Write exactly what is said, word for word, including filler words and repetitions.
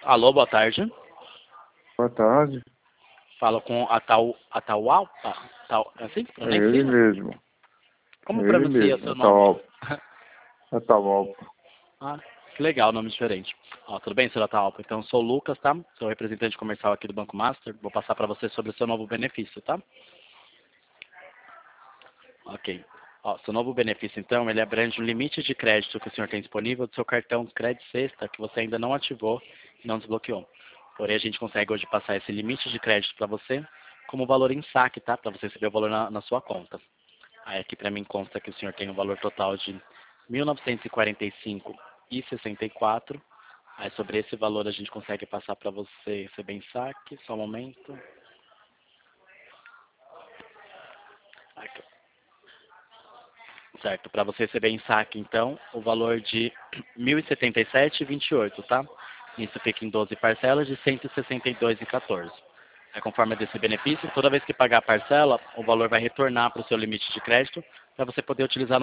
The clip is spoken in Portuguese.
Alô, boa tarde. Boa tarde. Falo com Atau, Ataualpa? Tau, é assim que É ele pronuncia? mesmo. Como É ele pronuncia mesmo. seu nome? Atahualpa. Atahualpa. Ah, que legal, nome diferente. Ó, tudo bem, senhor Ataualpa? Então, eu sou o Lucas, tá? Sou representante comercial aqui do Banco Master. Vou passar para você sobre o seu novo benefício, tá? Ok. Ó, seu novo benefício, então, ele abrange um limite de crédito que o senhor tem disponível do seu cartão Crédito Sexta, que você ainda não ativou e não desbloqueou. Porém, a gente consegue hoje passar esse limite de crédito para você como valor em saque, tá? Para você receber o valor na, na sua conta. Aí aqui para mim consta que o senhor tem um valor total de mil novecentos e quarenta e cinco reais e sessenta e quatro centavos. Aí sobre esse valor a gente consegue passar para você receber em saque. Só um momento. Aqui. Certo, para você receber em saque, então, o valor de mil e setenta e sete reais e vinte e oito centavos, tá? Isso fica em doze parcelas de cento e sessenta e dois reais e quatorze centavos. É conforme desse benefício, toda vez que pagar a parcela, o valor vai retornar para o seu limite de crédito para você poder utilizar